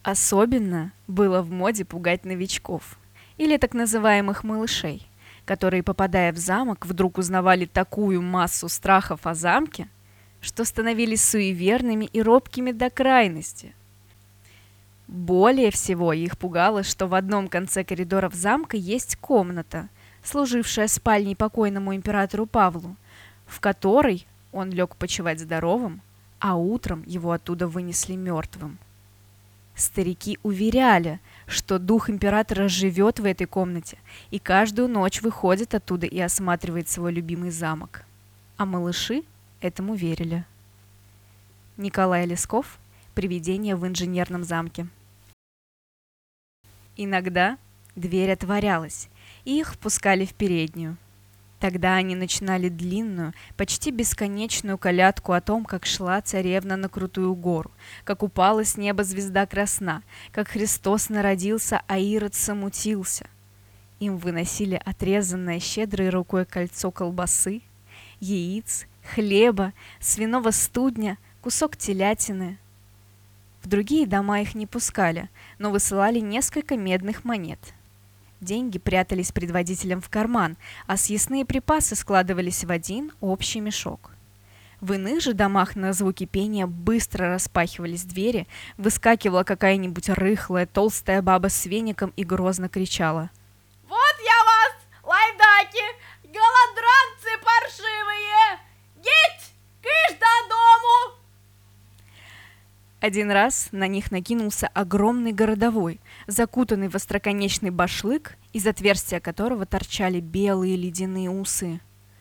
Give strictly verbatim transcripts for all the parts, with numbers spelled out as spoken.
Особенно было в моде пугать новичков, или так называемых малышей, которые, попадая в замок, вдруг узнавали такую массу страхов о замке, что становились суеверными и робкими до крайности. Более всего их пугало, что в одном конце коридоров замка есть комната, служившая спальней покойному императору Павлу, в которой он лег почивать здоровым, а утром его оттуда вынесли мертвым. Старики уверяли, что дух императора живет в этой комнате и каждую ночь выходит оттуда и осматривает свой любимый замок. А малыши этому верили. Николай Лесков. Привидение в инженерном замке. Иногда дверь отворялась, и их впускали в переднюю. Тогда они начинали длинную, почти бесконечную колядку о том, как шла царевна на крутую гору, как упала с неба звезда красна, как Христос народился, а Ирод замутился. Им выносили отрезанное щедрой рукой кольцо колбасы, яиц, хлеба, свиного студня, кусок телятины. В другие дома их не пускали, но высылали несколько медных монет. Деньги прятались предводителям в карман, а съестные припасы складывались в один общий мешок. В иных же домах на звуки пения быстро распахивались двери, выскакивала какая-нибудь рыхлая, толстая баба с веником и грозно кричала: «Вот я вас, лайдаки, голодранцы паршивые! Геть, кыш до дому!» Один раз на них накинулся огромный городовой, закутанный в остроконечный башлык, из отверстия которого торчали белые ледяные усы.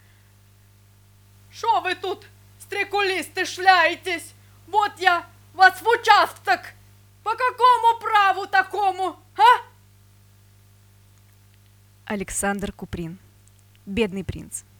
«Шо вы тут, стрекулисты, шляетесь? Вот я вас в участок! По какому праву такому, а?» Александр Куприн. Бедный принц.